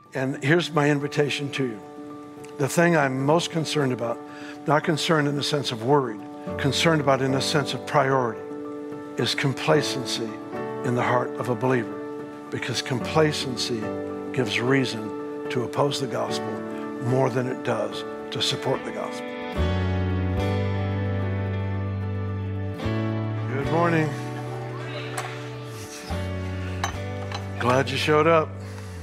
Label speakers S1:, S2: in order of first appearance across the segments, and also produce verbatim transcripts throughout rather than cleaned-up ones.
S1: And here's my invitation to you. The thing I'm most concerned about, not concerned in the sense of worried, concerned about in the sense of priority, is complacency in the heart of a believer. Because complacency gives reason to oppose the gospel more than it does to support the gospel. Good morning. Glad you showed up.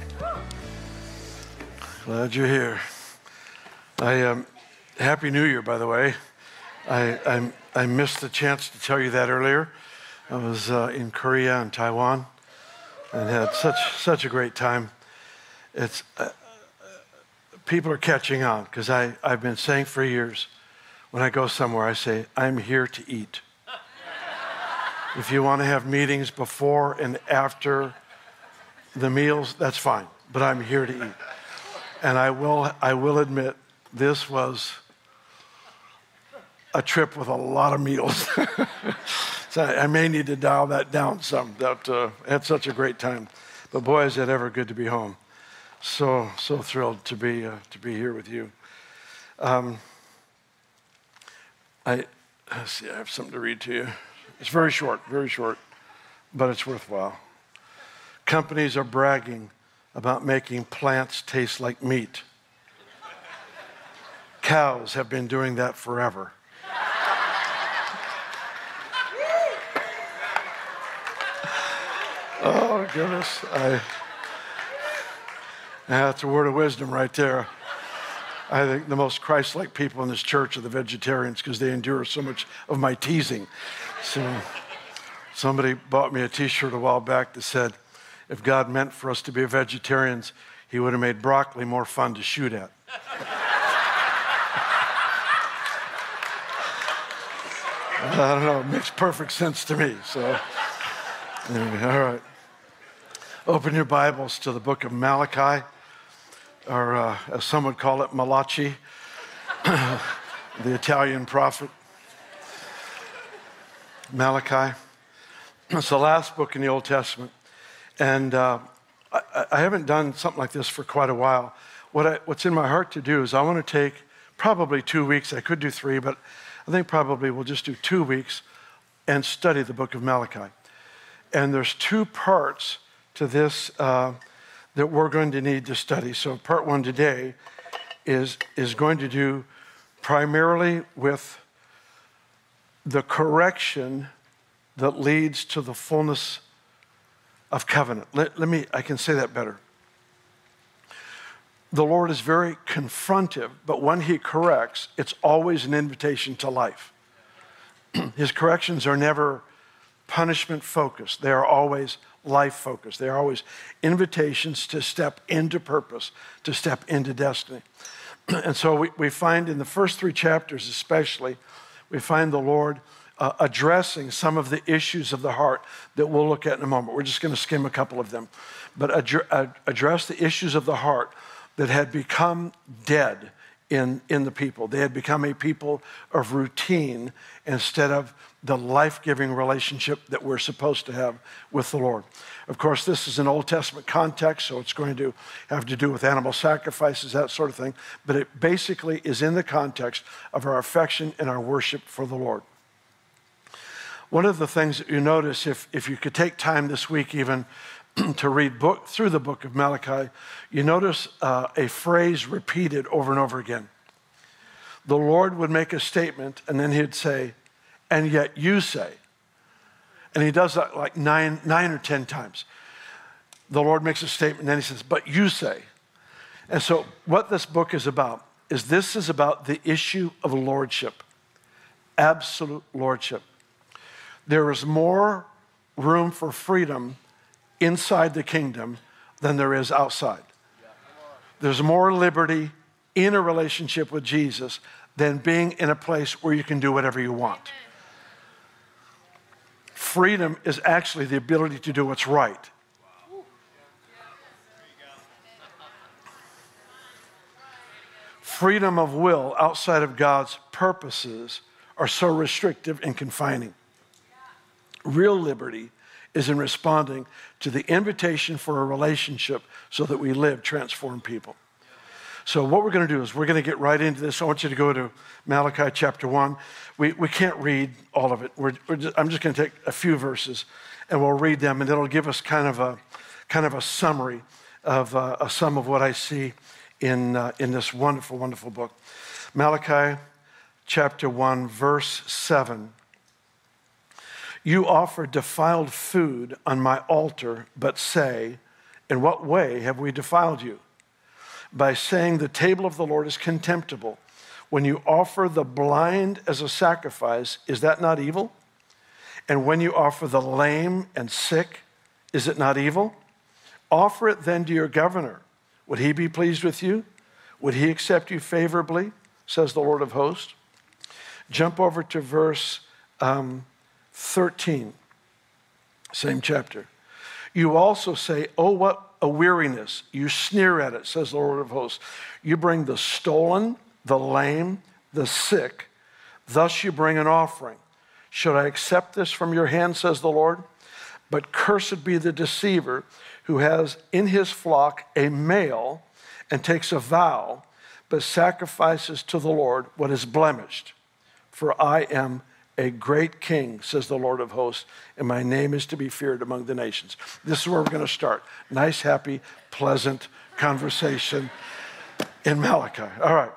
S1: Glad you're here. I um, Happy New Year, by the way. I, I I missed the chance to tell you that earlier. I was uh, in Korea and Taiwan and had such such a great time. It's uh, people are catching on because I I've been saying for years, when I go somewhere, I say I'm here to eat. If you want to have meetings before and after the meals, that's fine. But I'm here to eat. And I will I will admit, this was a trip with a lot of meals. So I may need to dial that down some. That uh, had such a great time. But boy, is it ever good to be home. So so thrilled to be uh, to be here with you. Um, I let's see. I have something to read to you. It's very short, very short, but it's worthwhile. Companies are bragging about making plants taste like meat. Cows have been doing that forever. Oh, goodness. I, that's a word of wisdom right there. I think the most Christ-like people in this church are the vegetarians because they endure so much of my teasing. So somebody bought me a T-shirt a while back that said, if God meant for us to be vegetarians, he would have made broccoli more fun to shoot at. I don't know, it makes perfect sense to me. So, anyway, all right. Open your Bibles to the book of Malachi, or uh, as some would call it, Malachi, the Italian prophet. Malachi. It's the last book in the Old Testament. And uh, I, I haven't done something like this for quite a while. What I, what's in my heart to do is I want to take probably two weeks. I could do three, but I think probably we'll just do two weeks and study the book of Malachi. And there's two parts to this uh, that we're going to need to study. So part one today is, is going to do primarily with the correction that leads to the fullness of covenant. Let, let me, I can say that better. The Lord is very confrontive, but when he corrects, it's always an invitation to life. His corrections are never punishment focused. They are always life focused. They are always invitations to step into purpose, to step into destiny. And so we, we find in the first three chapters especially, we find the Lord Uh, addressing some of the issues of the heart that we'll look at in a moment. We're just going to skim a couple of them. But ad- ad- address the issues of the heart that had become dead in, in the people. They had become a people of routine instead of the life-giving relationship that we're supposed to have with the Lord. Of course, this is an Old Testament context, so it's going to have to do with animal sacrifices, that sort of thing. But it basically is in the context of our affection and our worship for the Lord. One of the things that you notice, if, if you could take time this week even to read book, through the book of Malachi, you notice uh, a phrase repeated over and over again. The Lord would make a statement, and then he'd say, and yet you say. And he does that like nine, nine or ten times. The Lord makes a statement, and then he says, but you say. And so what this book is about is this is about the issue of lordship, absolute lordship. There is more room for freedom inside the kingdom than there is outside. There's more liberty in a relationship with Jesus than being in a place where you can do whatever you want. Freedom is actually the ability to do what's right. Freedom of will outside of God's purposes are so restrictive and confining. Real liberty is in responding to the invitation for a relationship so that we live transformed people. So what we're going to do is we're going to get right into this. I want you to go to Malachi chapter one. We, we can't read all of it. We're, we're just, I'm just going to take a few verses, and we'll read them, and it'll give us kind of a kind of a summary of uh, a sum of what I see in uh, in this wonderful, wonderful book. Malachi chapter one, verse seven. You offer defiled food on my altar, but say, in what way have we defiled you? By saying the table of the Lord is contemptible. When you offer the blind as a sacrifice, is that not evil? And when you offer the lame and sick, is it not evil? Offer it then to your governor. Would he be pleased with you? Would he accept you favorably, says the Lord of hosts? Jump over to verse um, thirteen, same chapter. You also say, oh, what a weariness. You sneer at it, says the Lord of hosts. You bring the stolen, the lame, the sick. Thus you bring an offering. Should I accept this from your hand, says the Lord? But cursed be the deceiver who has in his flock a male and takes a vow, but sacrifices to the Lord what is blemished. For I am a great king, says the Lord of hosts, and my name is to be feared among the nations. This is where we're going to start. Nice, happy, pleasant conversation in Malachi. All right.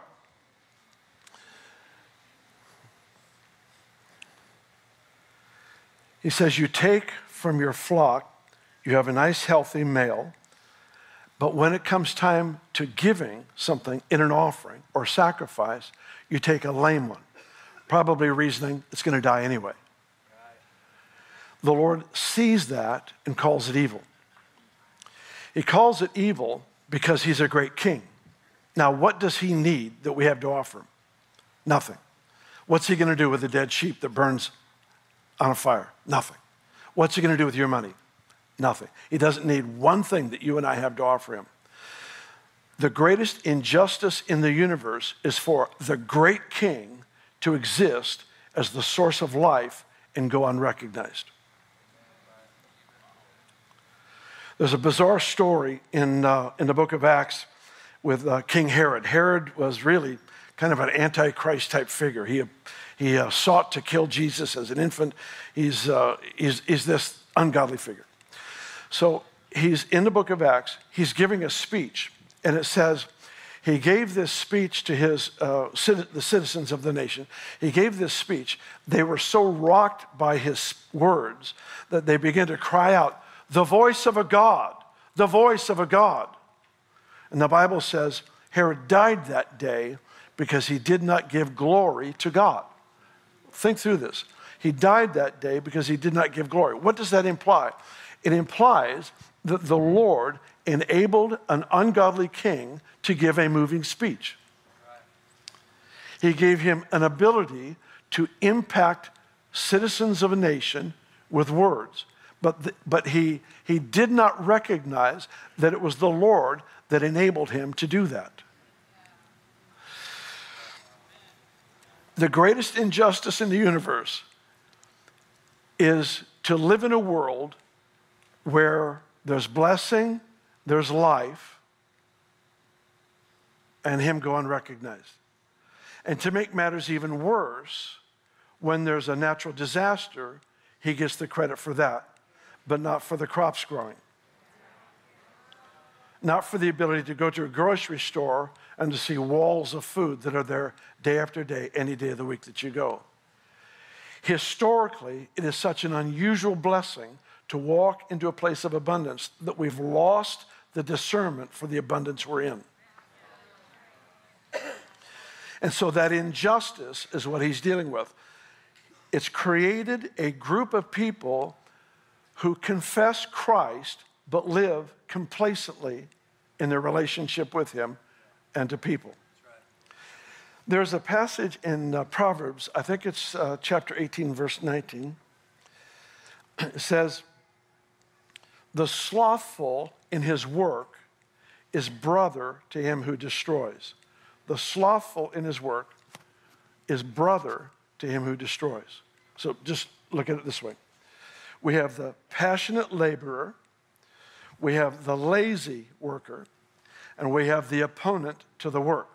S1: He says, you take from your flock, you have a nice, healthy male, but when it comes time to giving something in an offering or sacrifice, you take a lame one, probably reasoning it's going to die anyway. The Lord sees that and calls it evil. He calls it evil because he's a great king. Now, what does he need that we have to offer him? Nothing. What's he going to do with a dead sheep that burns on a fire? Nothing. What's he going to do with your money? Nothing. He doesn't need one thing that you and I have to offer him. The greatest injustice in the universe is for the great king to exist as the source of life and go unrecognized. There's a bizarre story in, uh, in the book of Acts with uh, King Herod. Herod was really kind of an antichrist type figure. He, he uh, sought to kill Jesus as an infant. He's, uh, he's, he's this ungodly figure. So he's in the book of Acts. He's giving a speech, and it says, he gave this speech to his uh, the citizens of the nation. He gave this speech. They were so rocked by his words that they began to cry out, the voice of a God, the voice of a God. And the Bible says Herod died that day because he did not give glory to God. Think through this. He died that day because he did not give glory. What does that imply? It implies that the Lord enabled an ungodly king to give a moving speech. He gave him an ability to impact citizens of a nation with words. But, the, but he, he did not recognize that it was the Lord that enabled him to do that. The greatest injustice in the universe is to live in a world where there's blessing, there's life, and him go unrecognized. And to make matters even worse, when there's a natural disaster, he gets the credit for that, but not for the crops growing. Not for the ability to go to a grocery store and to see walls of food that are there day after day, any day of the week that you go. Historically, it is such an unusual blessing to walk into a place of abundance that we've lost the discernment for the abundance we're in. And so that injustice is what he's dealing with. It's created a group of people who confess Christ but live complacently in their relationship with him and to people. There's a passage in uh, Proverbs, I think it's uh, chapter eighteen, verse nineteen. It says, the slothful in his work is brother to him who destroys. The slothful in his work is brother to him who destroys. So just look at it this way. We have the passionate laborer, we have the lazy worker, and we have the opponent to the work.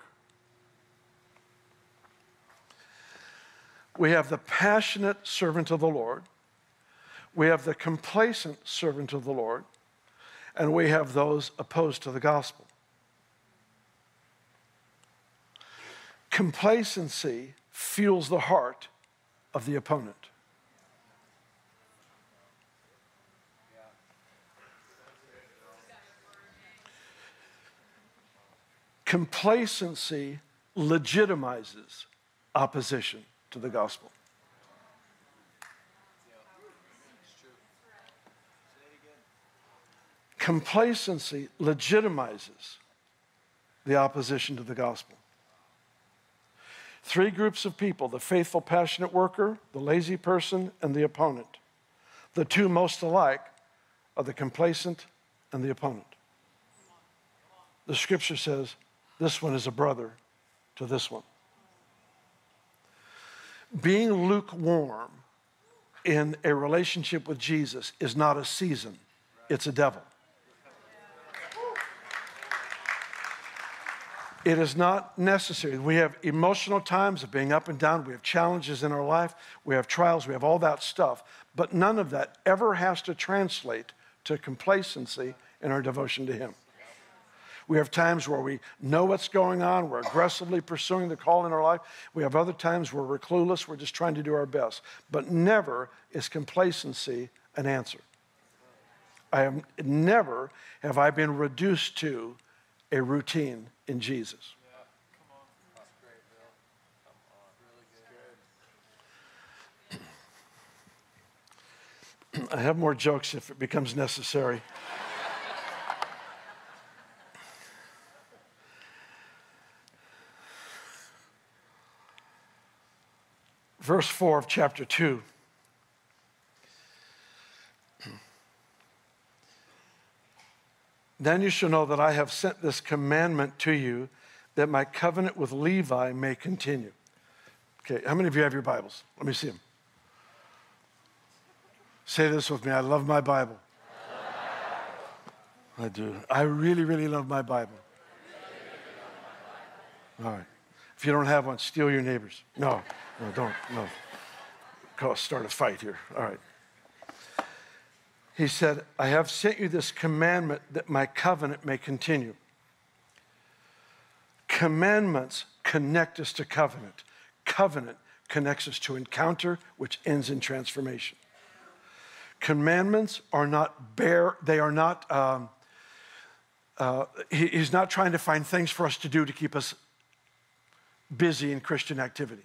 S1: We have the passionate servant of the Lord, we have the complacent servant of the Lord, and we have those opposed to the gospel. Complacency fuels the heart of the opponent. Complacency legitimizes opposition to the gospel. Complacency legitimizes the opposition to the gospel. Three groups of people: the faithful, passionate worker, the lazy person, and the opponent. The two most alike are the complacent and the opponent. The scripture says this one is a brother to this one. Being lukewarm in a relationship with Jesus is not a season, it's a devil. It is not necessary. We have emotional times of being up and down. We have challenges in our life. We have trials. We have all that stuff. But none of that ever has to translate to complacency in our devotion to Him. We have times where we know what's going on. We're aggressively pursuing the call in our life. We have other times where we're clueless. We're just trying to do our best. But never is complacency an answer. I have never have I been reduced to a routine in Jesus.
S2: Yeah. Come on. That's great, Bill. Come on. Really good.
S1: I have more jokes if it becomes necessary. Verse four of chapter two. Then you shall know that I have sent this commandment to you, that my covenant with Levi may continue. Okay, how many of you have your Bibles? Let me see them. Say this with me: I love my Bible. I do. I really, really love my Bible. All right. If you don't have one, steal your neighbor's. No, no, don't. No. Go start a fight here. All right. He said, I have sent you this commandment that my covenant may continue. Commandments connect us to covenant. Covenant connects us to encounter, which ends in transformation. Commandments are not bare, they are not, um, uh, he, he's not trying to find things for us to do to keep us busy in Christian activity.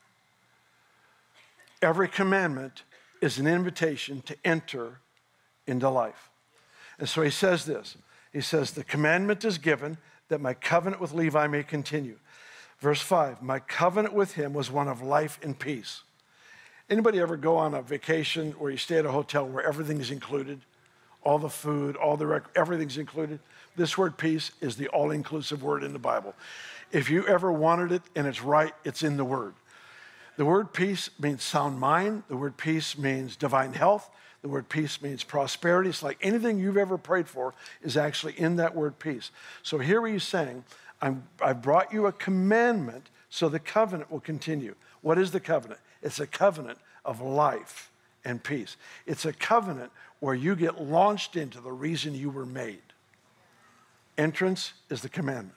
S1: Every commandment is an invitation to enter into life. And so he says this. He says, the commandment is given that my covenant with Levi may continue. Verse five, my covenant with him was one of life and peace. Anybody ever go on a vacation where you stay at a hotel where everything's included? All the food, all the rec- everything's included? This word peace is the all-inclusive word in the Bible. If you ever wanted it and it's right, it's in the word. The word peace means sound mind. The word peace means divine health. The word peace means prosperity. It's like anything you've ever prayed for is actually in that word peace. So here he's saying, I'm, I brought you a commandment so the covenant will continue. What is the covenant? It's a covenant of life and peace. It's a covenant where you get launched into the reason you were made. Entrance is the commandment.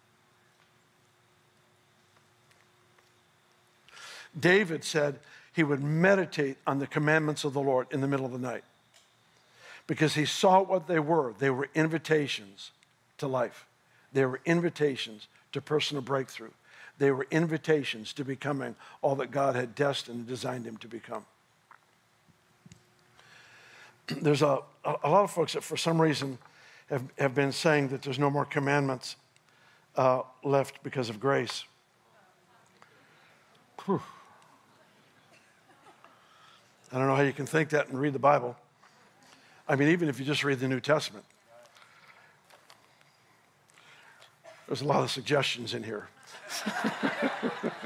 S1: David said he would meditate on the commandments of the Lord in the middle of the night because he saw what they were. They were invitations to life. They were invitations to personal breakthrough. They were invitations to becoming all that God had destined and designed him to become. There's a, a lot of folks that for some reason have, have been saying that there's no more commandments uh, left because of grace. Whew. I don't know how you can think that and read the Bible. I mean, even if you just read the New Testament. There's a lot of suggestions in here.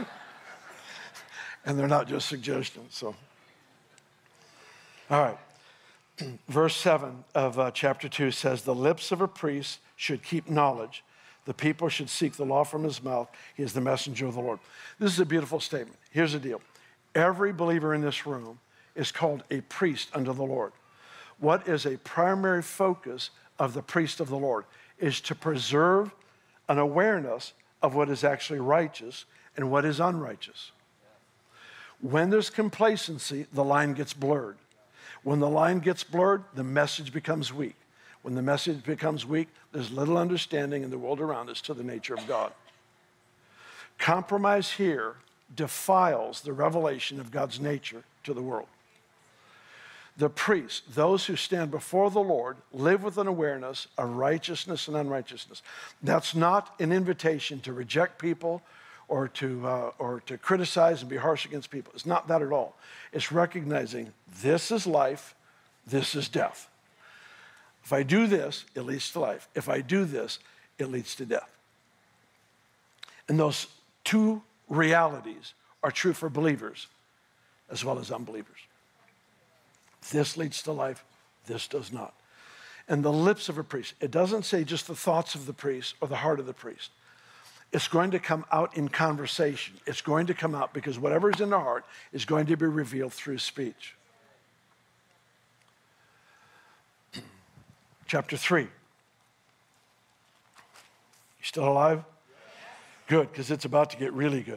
S1: And they're not just suggestions, so. All right. Verse seven of uh, chapter two says, the lips of a priest should keep knowledge. The people should seek the law from his mouth. He is the messenger of the Lord. This is a beautiful statement. Here's the deal. Every believer in this room is called a priest unto the Lord. What is a primary focus of the priest of the Lord is to preserve an awareness of what is actually righteous and what is unrighteous. When there's complacency, the line gets blurred. When the line gets blurred, the message becomes weak. When the message becomes weak, there's little understanding in the world around us to the nature of God. Compromise here defiles the revelation of God's nature to the world. The priests, those who stand before the Lord, live with an awareness of righteousness and unrighteousness. That's not an invitation to reject people or to, uh, or to criticize and be harsh against people. It's not that at all. It's recognizing this is life, this is death. If I do this, it leads to life. If I do this, it leads to death. And those two realities are true for believers as well as unbelievers. This leads to life, this does not. And the lips of a priest, it doesn't say just the thoughts of the priest or the heart of the priest. It's going to come out in conversation. It's going to come out because whatever is in the heart is going to be revealed through speech. Chapter three. You still alive? Good, because it's about to get really good.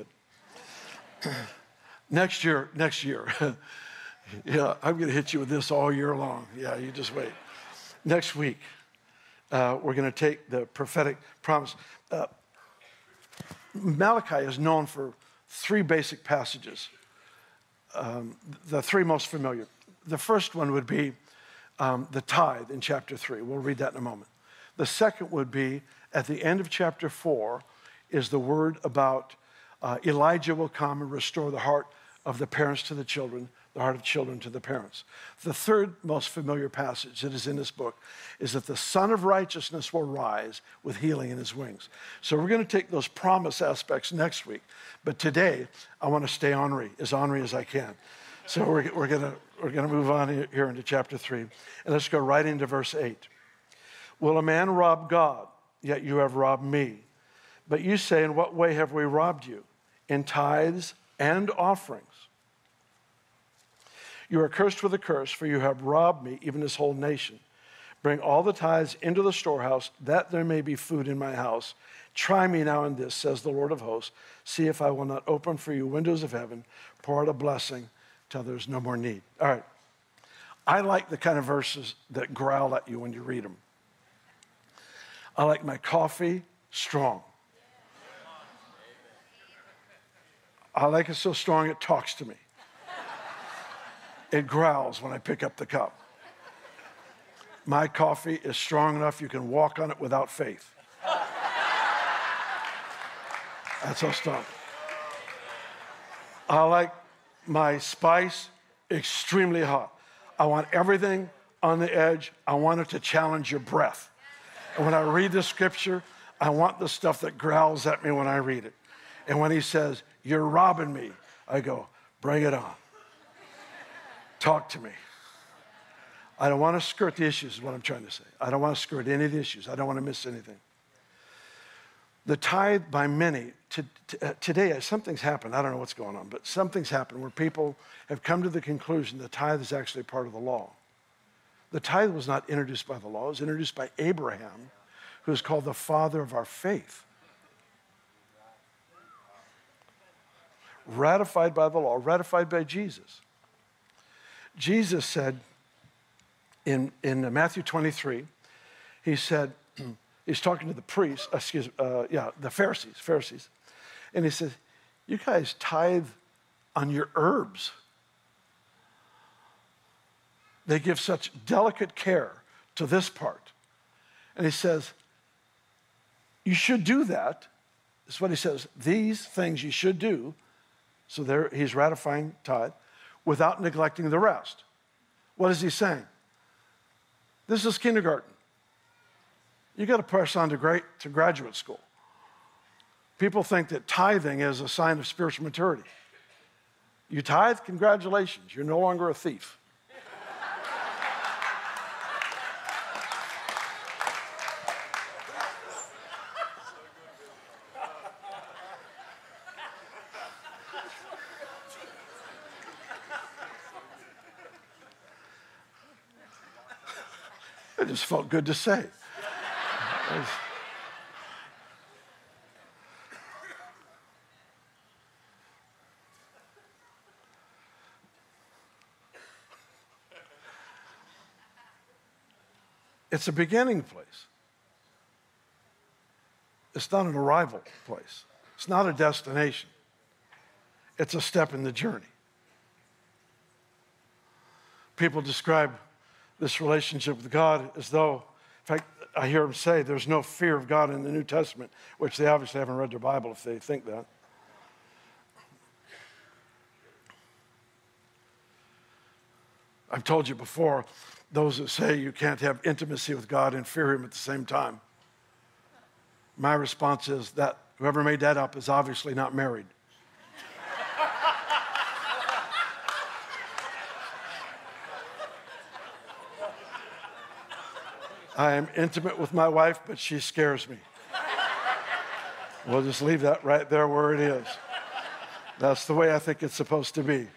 S1: Next year, next year. Yeah, I'm going to hit you with this all year long. Yeah, you just wait. Next week, uh, we're going to take the prophetic promise. Uh, Malachi is known for three basic passages, um, the three most familiar. The first one would be um, the tithe in chapter three. We'll read that in a moment. The second would be at the end of chapter four is the word about uh, Elijah will come and restore the heart of the parents to the children, the heart of children to the parents. The third most familiar passage that is in this book is that the Son of Righteousness will rise with healing in his wings. So we're going to take those promise aspects next week. But today, I want to stay ornery, as ornery as I can. So we're, we're going to we're going to move on here into chapter three. And let's go right into verse eight. Will a man rob God? Yet you have robbed me. But you say, in what way have we robbed you? In tithes and offerings. You are cursed with a curse, for you have robbed me, even this whole nation. Bring all the tithes into the storehouse, that there may be food in my house. Try me now in this, says the Lord of hosts. See if I will not open for you windows of heaven, pour out a blessing till there's no more need. All right. I like the kind of verses that growl at you when you read them. I like my coffee strong. I like it so strong it talks to me. It growls when I pick up the cup. My coffee is strong enough you can walk on it without faith. That's how strong. I like my spice extremely hot. I want everything on the edge. I want it to challenge your breath. And when I read the scripture, I want the stuff that growls at me when I read it. And when he says, you're robbing me, I go, bring it on. Talk to me. I don't want to skirt the issues is what I'm trying to say. I don't want to skirt any of the issues. I don't want to miss anything. The tithe by many, to, to, uh, today something's happened. I don't know what's going on, but something's happened where people have come to the conclusion the tithe is actually part of the law. The tithe was not introduced by the law. It was introduced by Abraham, who is called the father of our faith. Ratified by the law, ratified by Jesus. Jesus said in, in Matthew twenty-three, he said, he's talking to the priests, excuse uh, yeah, the Pharisees, Pharisees. And he says, you guys tithe on your herbs. They give such delicate care to this part. And he says, you should do that. That's what he says. These things you should do. So there he's ratifying tithe without neglecting the rest. What is he saying? This is kindergarten. You got to press on to, great, to graduate school. People think that tithing is a sign of spiritual maturity. You tithe, congratulations. You're no longer a thief. It just felt good to say. It's a beginning place. It's not an arrival place. It's not a destination. It's a step in the journey. People describe this relationship with God as though, in fact, I hear them say there's no fear of God in the New Testament, which they obviously haven't read their Bible if they think that. I've told you before, those that say you can't have intimacy with God and fear Him at the same time. My response is that whoever made that up is obviously not married. I am intimate with my wife, but she scares me. We'll just leave that right there where it is. That's the way I think it's supposed to be.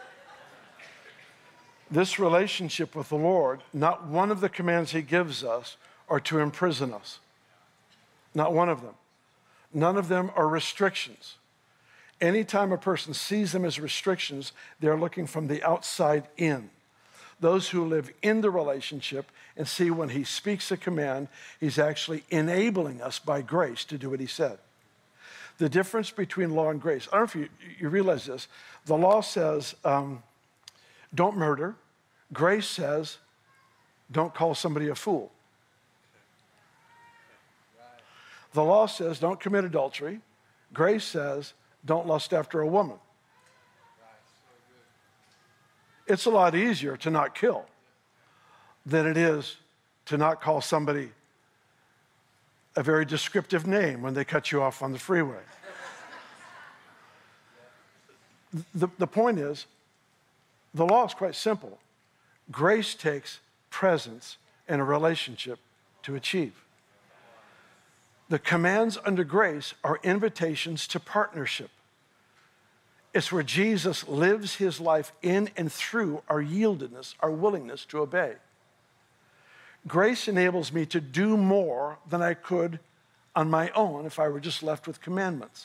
S1: This relationship with the Lord, not one of the commands He gives us are to imprison us. Not one of them. None of them are restrictions. Anytime a person sees them as restrictions, they're looking from the outside in. Those who live in the relationship and see when He speaks a command, He's actually enabling us by grace to do what He said. The difference between law and grace, I don't know if you, you realize this, the law says, um, don't murder. Grace says, don't call somebody a fool. The law says, don't commit adultery. Grace says, don't lust after a woman. It's a lot easier to not kill than it is to not call somebody a very descriptive name when they cut you off on the freeway. The, the point is, the law is quite simple. Grace takes presence and a relationship to achieve. The commands under grace are invitations to partnership. It's where Jesus lives His life in and through our yieldedness, our willingness to obey. Grace enables me to do more than I could on my own if I were just left with commandments.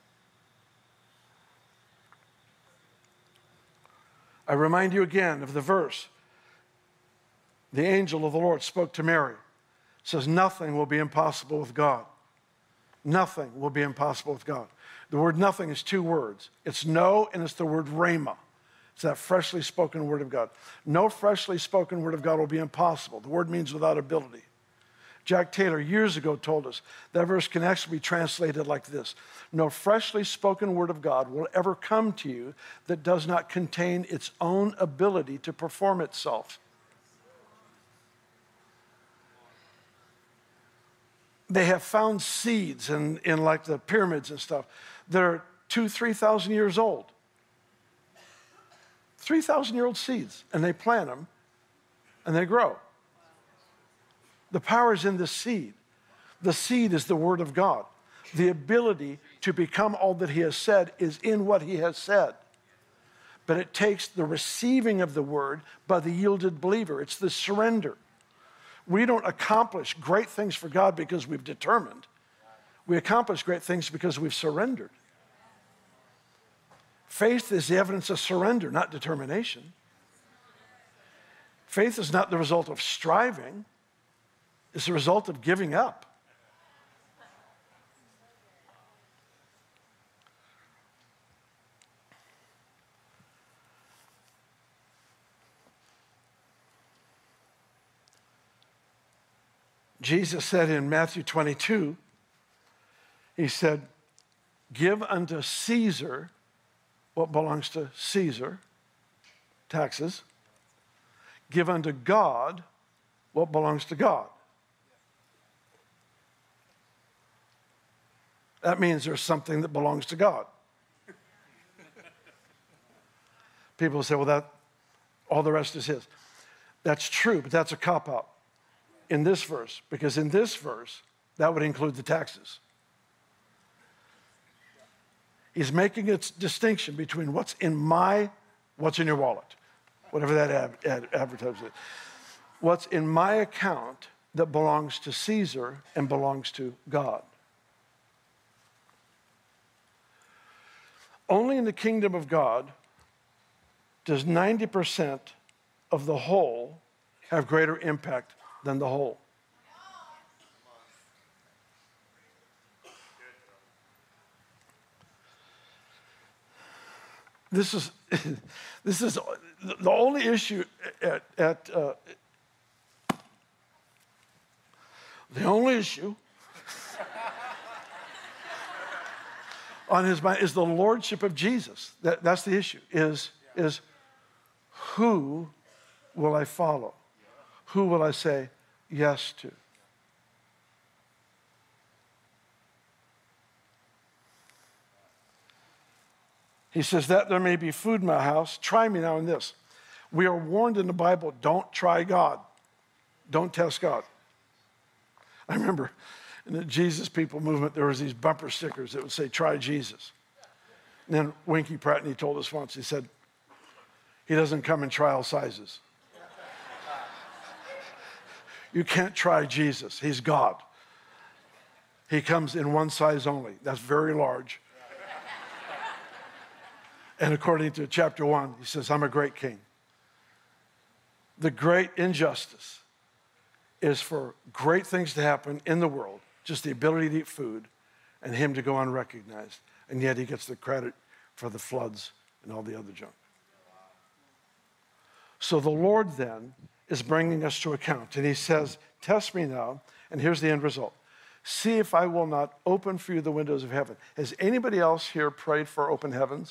S1: I remind you again of the verse. The angel of the Lord spoke to Mary. It says, nothing will be impossible with God. Nothing will be impossible with God. The word nothing is two words. It's no, and it's the word rhema. It's that freshly spoken word of God. No freshly spoken word of God will be impossible. The word means without ability. Jack Taylor years ago told us that verse can actually be translated like this. No freshly spoken word of God will ever come to you that does not contain its own ability to perform itself. They have found seeds in, in like the pyramids and stuff that are two, three thousand years old. Three thousand year old seeds, and they plant them and they grow. The power is in the seed. The seed is the word of God. The ability to become all that He has said is in what He has said. But it takes the receiving of the word by the yielded believer. It's the surrender. We don't accomplish great things for God because we've determined. We accomplish great things because we've surrendered. Faith is the evidence of surrender, not determination. Faith is not the result of striving. It's the result of giving up. Jesus said in Matthew twenty-two, He said, give unto Caesar what belongs to Caesar, taxes. Give unto God what belongs to God. That means there's something that belongs to God. People say, well, that all the rest is His. That's true, but that's a cop-out in this verse, because in this verse, that would include the taxes. He's making a distinction between what's in my, what's in your wallet, whatever that ad, ad, advertisement is. what's in my account that belongs to Caesar and belongs to God. Only in the kingdom of God does ninety percent of the whole have greater impact than the whole. This is, this is the only issue at, at uh, the only issue on his mind is the lordship of Jesus. That, that's the issue, is, is who will I follow? Who will I say yes to? He says, that there may be food in my house. Try me now in this. We are warned in the Bible, don't try God. Don't test God. I remember in the Jesus People movement, there was these bumper stickers that would say, try Jesus. And then Winky Pratt, told us once, he said, he doesn't come in trial sizes. You can't try Jesus. He's God. He comes in one size only. That's very large. And according to chapter one, he says, I'm a great king. The great injustice is for great things to happen in the world, just the ability to eat food, and him to go unrecognized. And yet he gets the credit for the floods and all the other junk. So the Lord then is bringing us to account. And he says, test me now. And here's the end result. See if I will not open for you the windows of heaven. Has anybody else here prayed for open heavens?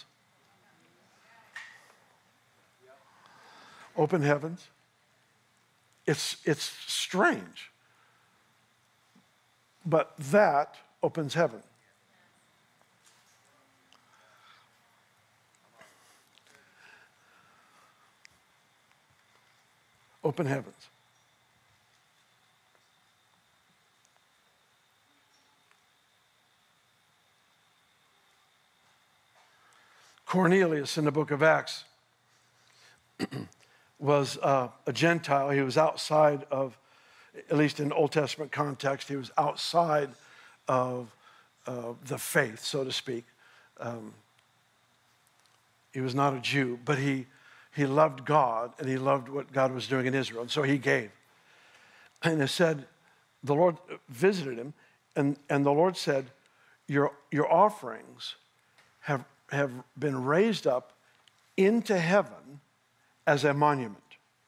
S1: Open heavens. It's, it's strange. But that opens heaven. Open heavens. Cornelius in the book of Acts was uh, a Gentile. He was outside of, at least in Old Testament context, he was outside of uh, the faith, so to speak. Um, he was not a Jew, but he, he loved God and he loved what God was doing in Israel. And so he gave. And it said, the Lord visited him, and, and the Lord said, your, your offerings have, have been raised up into heaven as a monument,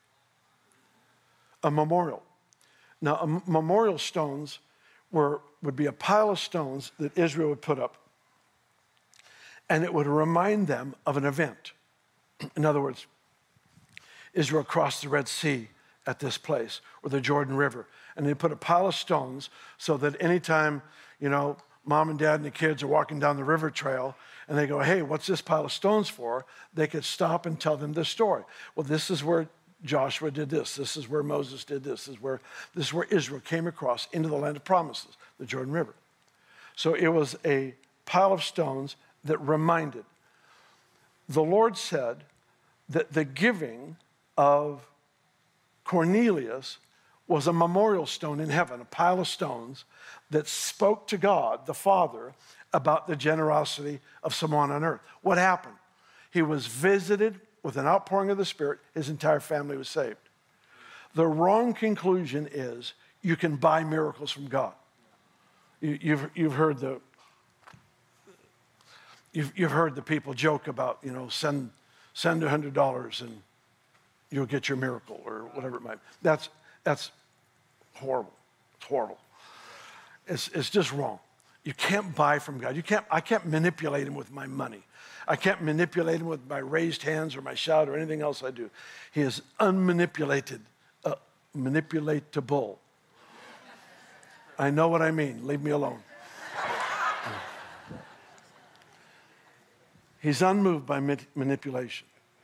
S1: a memorial. Now, a m- memorial stones were, would be a pile of stones that Israel would put up, and it would remind them of an event. In other words, Israel crossed the Red Sea at this place, or the Jordan River, and they put a pile of stones so that anytime, you know, mom and dad and the kids are walking down the river trail and they go, hey, what's this pile of stones for? They could stop and tell them this story. Well, this is where Joshua did this. This is where Moses did this. This is where, this is where Israel came across into the land of promises, the Jordan River. So it was a pile of stones that reminded. The Lord said that the giving of Cornelius was a memorial stone in heaven, a pile of stones that spoke to God, the Father, about the generosity of someone on earth. What happened? He was visited with an outpouring of the Spirit. His entire family was saved. The wrong conclusion is you can buy miracles from God. You, you've, you've heard the you've, you've heard the people joke about, you know, send send one hundred dollars and you'll get your miracle, or whatever it might be. That's that's horrible. It's horrible. It's it's just wrong. You can't buy from God. You can't. I can't manipulate him with my money. I can't manipulate him with my raised hands or my shout or anything else I do. He is unmanipulated, uh, manipulatable. I know what I mean. Leave me alone. He's unmoved by manipulation.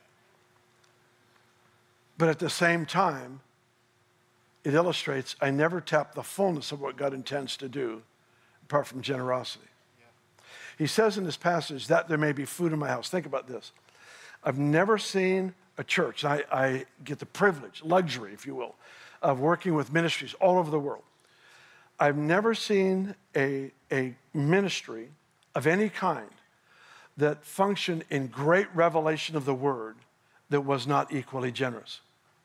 S1: But at the same time, it illustrates I never tap the fullness of what God intends to do apart from generosity. Yeah. He says in this passage that there may be food in my house. Think about this. I've never seen a church, I, I get the privilege, luxury, if you will, of working with ministries all over the world. I've never seen a, a ministry of any kind that functioned in great revelation of the word that was not equally generous.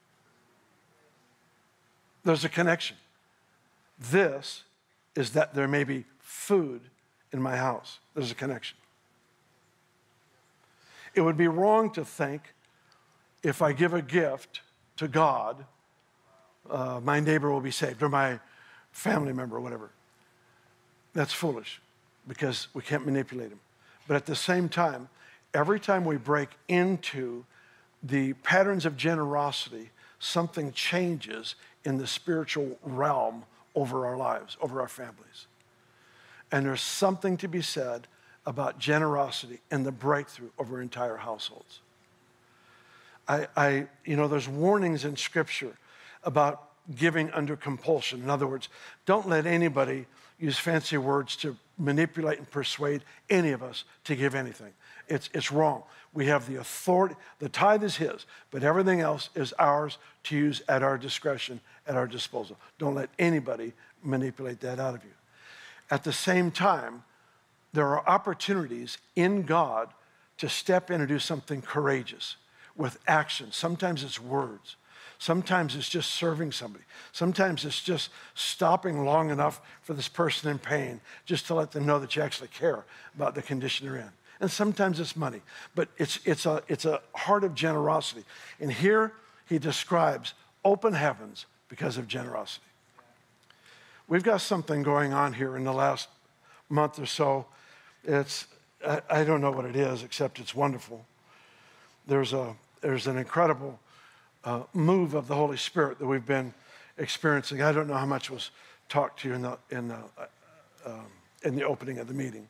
S1: There's a connection. This is that there may be food in my house. There's a connection. It would be wrong to think if I give a gift to God, uh, my neighbor will be saved, or my family member, or whatever. That's foolish because we can't manipulate him. But at the same time, every time we break into the patterns of generosity, something changes in the spiritual realm over our lives, over our families. And there's something to be said about generosity and the breakthrough over entire households. I, I, you know, there's warnings in Scripture about giving under compulsion. In other words, don't let anybody use fancy words to manipulate and persuade any of us to give anything. It's, it's wrong. We have the authority. The tithe is his, but everything else is ours to use at our discretion, at our disposal. Don't let anybody manipulate that out of you. At the same time, there are opportunities in God to step in and do something courageous with action. Sometimes it's words. Sometimes it's just serving somebody. Sometimes it's just stopping long enough for this person in pain just to let them know that you actually care about the condition they're in. And sometimes it's money, but it's, it's, a, it's a heart of generosity. And here he describes open heavens because of generosity. We've got something going on here in the last month or so. It's, I, I don't know what it is, except it's wonderful. There's, a, there's an incredible uh, move of the Holy Spirit that we've been experiencing. I don't know how much was talked to you in the, in the, uh, um, in the opening of the meeting.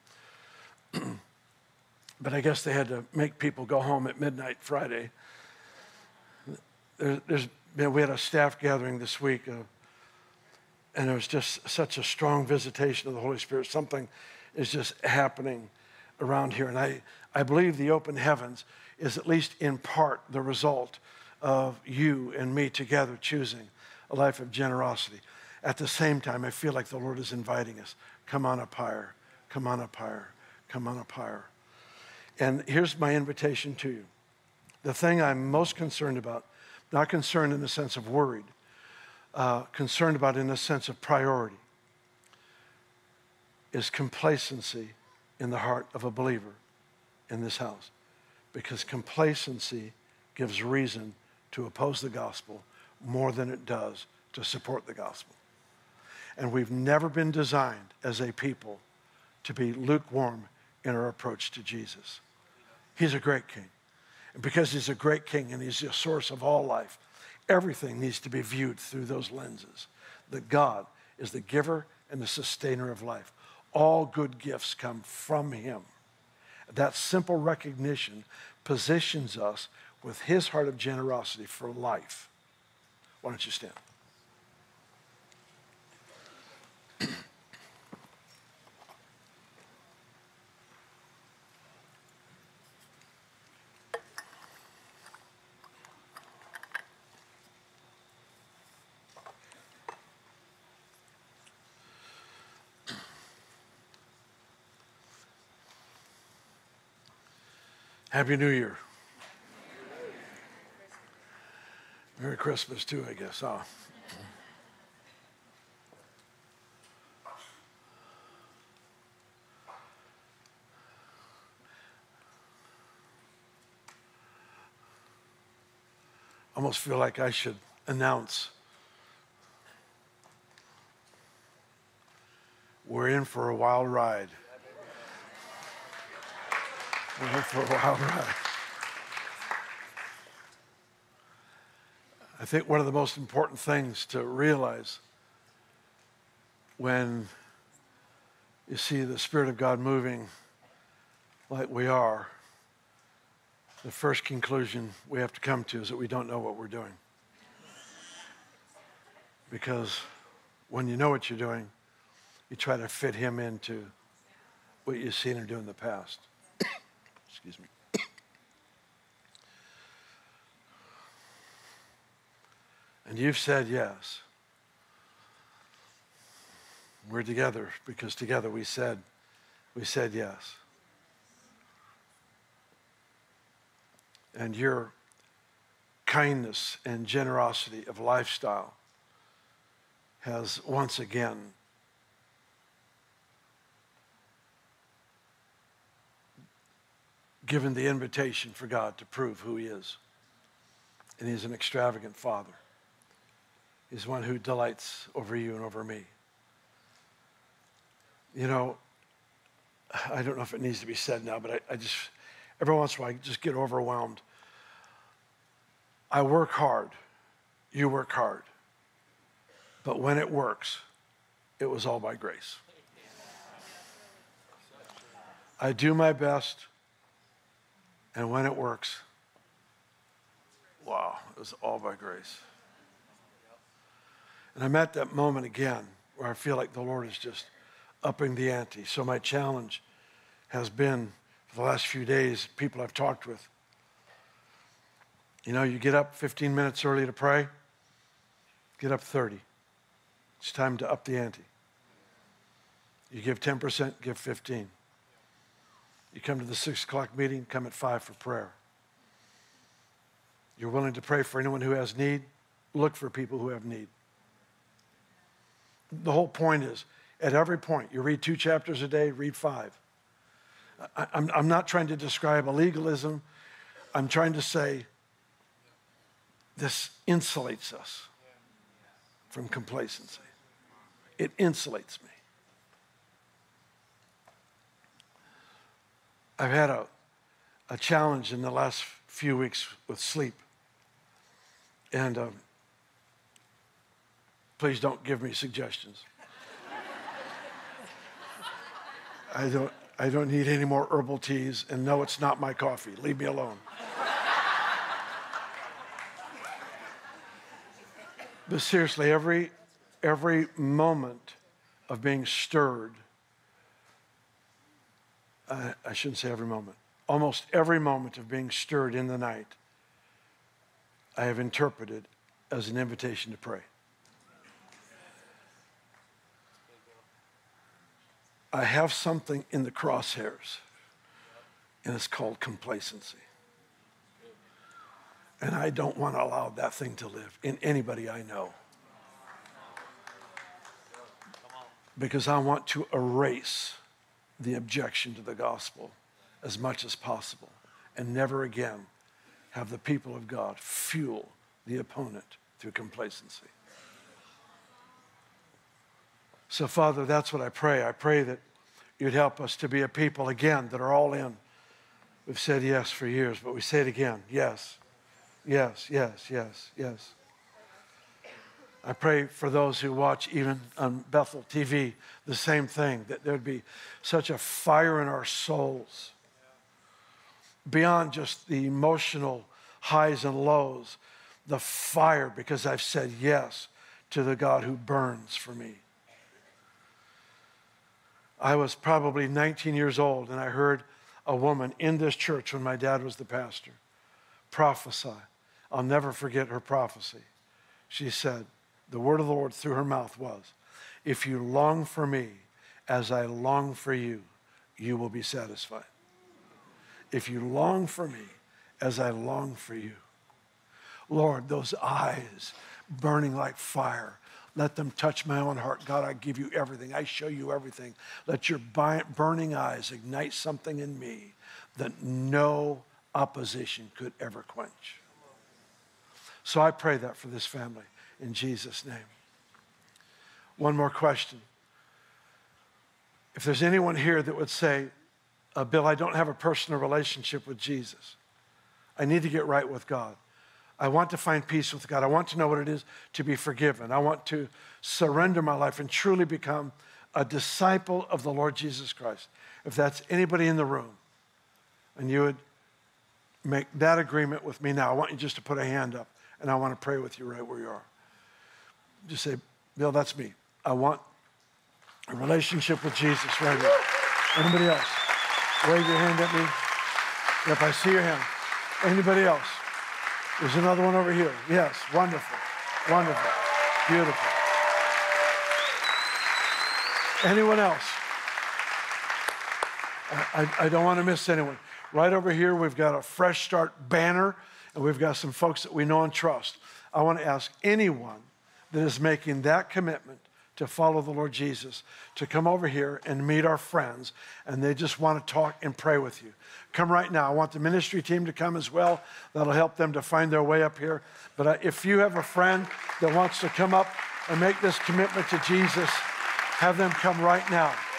S1: But I guess they had to make people go home at midnight Friday. There, there's been, we had a staff gathering this week, uh, and there was just such a strong visitation of the Holy Spirit. Something is just happening around here. And I, I believe the open heavens is at least in part the result of you and me together choosing a life of generosity. At the same time, I feel like the Lord is inviting us. Come on up higher. Come on up higher. Come on up higher. And here's my invitation to you. The thing I'm most concerned about, not concerned in the sense of worried, uh, concerned about in the sense of priority, is complacency in the heart of a believer in this house. Because complacency gives reason to oppose the gospel more than it does to support the gospel. And we've never been designed as a people to be lukewarm in our approach to Jesus. He's a great king. And because he's a great king and he's the source of all life, everything needs to be viewed through those lenses. That God is the giver and the sustainer of life. All good gifts come from him. That simple recognition positions us with his heart of generosity for life. Why don't you stand? Happy New Year. Merry Christmas too, I guess. Oh. Almost feel like I should announce we're in for a wild ride. We're in for a wild ride. I think one of the most important things to realize when you see the Spirit of God moving like we are, the first conclusion we have to come to is that we don't know what we're doing. Because when you know what you're doing, you try to fit him into what you've seen him do in the past. Excuse me. and you've said yes. We're together because together we said, we said yes. And your kindness and generosity of lifestyle has once again given the invitation for God to prove who he is. And he's an extravagant Father. He's one who delights over you and over me. You know, I don't know if it needs to be said now, but I, I just, every once in a while, I just get overwhelmed. I work hard. You work hard. But when it works, it was all by grace. I do my best, and when it works, wow, it was all by grace. And I'm at that moment again where I feel like the Lord is just upping the ante. So my challenge has been for the last few days, people I've talked with. You know, you get up fifteen minutes early to pray, get up thirty. It's time to up the ante. You give ten percent, give fifteen. You come to the six o'clock meeting, come at five for prayer. You're willing to pray for anyone who has need, look for people who have need. The whole point is, at every point, you read two chapters a day, read five. I, I'm, I'm not trying to describe a legalism. I'm trying to say this insulates us from complacency. It insulates me. I've had a, a challenge in the last few weeks with sleep. And um, please don't give me suggestions. I don't, I don't need any more herbal teas, and no, it's not my coffee. Leave me alone. But seriously, every, every moment of being stirred, uh, I shouldn't say every moment, almost every moment of being stirred in the night, I have interpreted as an invitation to pray. I have something in the crosshairs, and it's called complacency. And I don't want to allow that thing to live in anybody I know. Because I want to erase the objection to the gospel as much as possible and never again have the people of God fuel the opponent through complacency. So, Father, that's what I pray. I pray that you'd help us to be a people, again, that are all in. We've said yes for years, but we say it again. Yes, yes, yes, yes, yes. I pray for those who watch even on Bethel T V, the same thing, that there'd be such a fire in our souls beyond just the emotional highs and lows, the fire because I've said yes to the God who burns for me. I was probably nineteen years old, and I heard a woman in this church when my dad was the pastor prophesy. I'll never forget her prophecy. She said, the word of the Lord through her mouth was, if you long for me as I long for you, you will be satisfied. If you long for me as I long for you. Lord, those eyes burning like fire, let them touch my own heart. God, I give you everything. I show you everything. Let your burning eyes ignite something in me that no opposition could ever quench. So I pray that for this family in Jesus' name. One more question. If there's anyone here that would say, uh, Bill, I don't have a personal relationship with Jesus. I need to get right with God. I want to find peace with God. I want to know what it is to be forgiven. I want to surrender my life and truly become a disciple of the Lord Jesus Christ. If that's anybody in the room, and you would make that agreement with me now, I want you just to put a hand up, and I want to pray with you right where you are. Just say, Bill, that's me. I want a relationship with Jesus right here. Anybody else? Wave your hand at me. Yep, I see your hand. Anybody else? There's another one over here. Yes, wonderful. Wonderful. Beautiful. Anyone else? I, I don't want to miss anyone. Right over here, we've got a Fresh Start banner, and we've got some folks that we know and trust. I want to ask anyone that is making that commitment to follow the Lord Jesus to come over here and meet our friends, and they just want to talk and pray with you. Come right now. I want the ministry team to come as well. That'll help them to find their way up here. But uh, if you have a friend that wants to come up and make this commitment to Jesus, have them come right now.